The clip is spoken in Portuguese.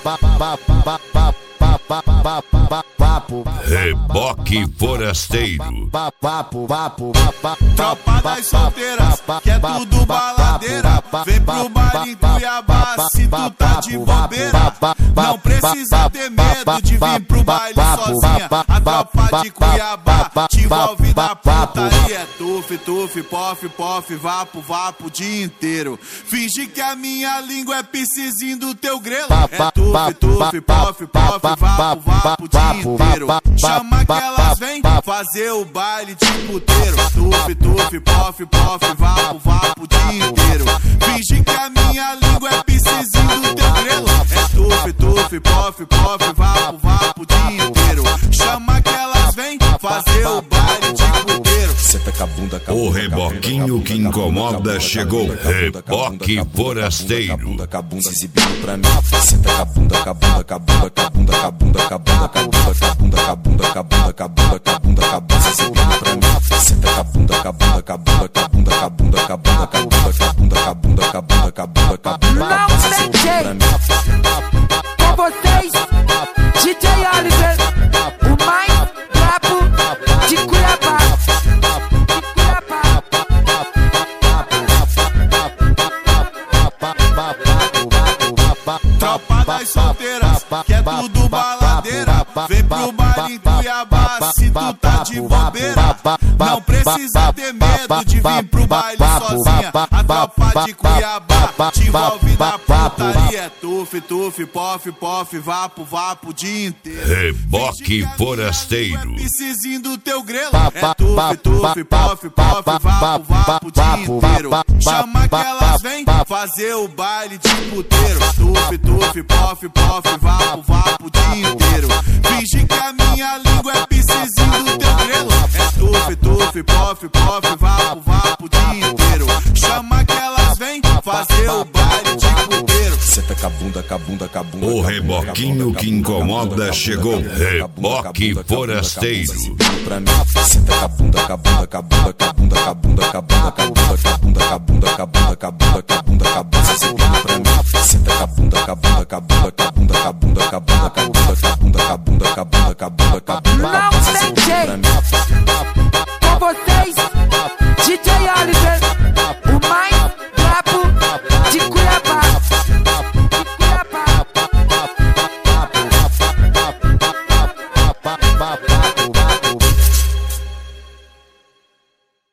Reboque Forasteiro. Tropa das solteiras, que é tudo baladeira. Vem pro baile em Cuiabá, se tu tá de bobeira. Não precisa ter medo de vir pro baile sozinha. A tropa de Cuiabá te envolve na putaria. É tuf, tuf, pof, pof, vapo, vapo o dia inteiro. Finge que a minha língua é piscizinho do teu grelo. É tuf, tuf, pof, pof, vapo, vapo o dia inteiro. Chama que elas vêm fazer o baile de puteiro. Tuf, tuf, pof, pof, vapo, vapo o dia inteiro. Finge que a minha língua é piscizinho do teu grelo. É tuf, tuf, pof, pof, vapo, vapo o dia inteiro. Chama que elas vêm fazer o baile de puteiro. O reboquinho que incomoda chegou. Reboque Forasteiro. Se exibindo pra mim. Senta com a bunda, com a bunda, com a bunda, com a bunda, com a bunda, com a bunda, com a bunda, com a bunda, com a bunda, com a bunda, com a bunda, com a bunda, com a bunda, se exibindo pra mim. Senta com a bunda, com a bunda, com a bunda, com a bunda, com a bunda, com a bunda, com a bunda, com a bunda, com a bunda, com a bunda, com a bunda, com a bunda, se exibindo pra mim. Com vocês, DJ Oliver, o mais brabo de Cuiabá. Tropa das solteiras, que é tudo baladeira. Vem pro baile em Cuiabá, se tu tá de bobeira. Não precisa ter medo de vir pro baile sozinha. A tropa de Cuiabá te envolve na putaria. É tuf, tuf, pof, pof, vapo, vapo o dia inteiro. Reboque Forasteiro. Piscizinho do teu grelo. É tuf, tuf, pof, pof, vapo, vapo o dia inteiro. Chama que elas vêm fazer o baile de puteiro. Tuf, tuf, pof, pof, vapo, vapo o dia inteiro. Finge que a minha língua é piscizinho do teu grelo. É tuf, tuf, pof, pof, vapo, vapo o dia inteiro. Chama que elas vêm fazer o baile de puteiro. Senta com a bunda, com a bunda, com a bunda. O reboquinho que incomoda chegou. Reboque Forasteiro. Senta com a bunda, com a bunda, com a bunda, com a bunda, com a bunda, com a bunda, com a bunda, com a bunda, com a bunda, com a bunda, com a bunda,